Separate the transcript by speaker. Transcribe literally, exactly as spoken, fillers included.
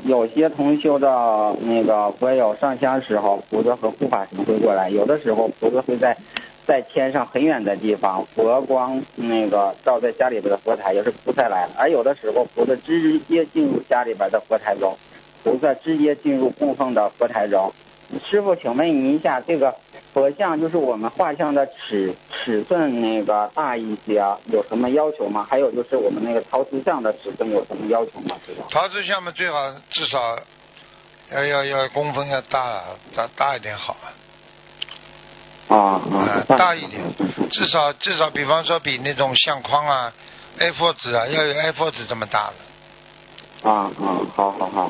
Speaker 1: 有些同修的那个佛友上香时候，菩萨和护法神会过来，有的时候菩萨会在在天上很远的地方，佛光那个照在家里边的佛台，也是菩萨来了，而有的时候菩萨直接进入家里边的佛台中，菩萨直接进入供奉的佛台中。师父，请问您一下，这个佛像就是我们画像的尺尺寸那个大一些，有什么要求吗？还有就是我们那个陶瓷像的尺寸有什么要求吗？师父？
Speaker 2: 陶瓷像嘛，最好至少要要要公分要大大大一点好
Speaker 1: 啊啊，
Speaker 2: 大一点，至少至少比方说比那种相框啊 A 四 纸啊要有 A 四 纸这么大的。
Speaker 1: 啊啊，好好好。